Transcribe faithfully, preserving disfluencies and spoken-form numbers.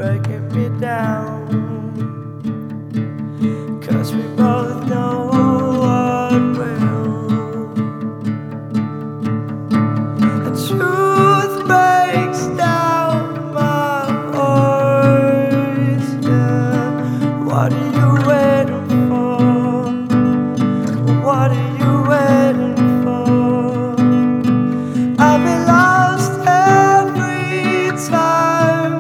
breaking me down. Cause we both know what will. The truth breaks down my heart, yeah. What are you waiting for? What are you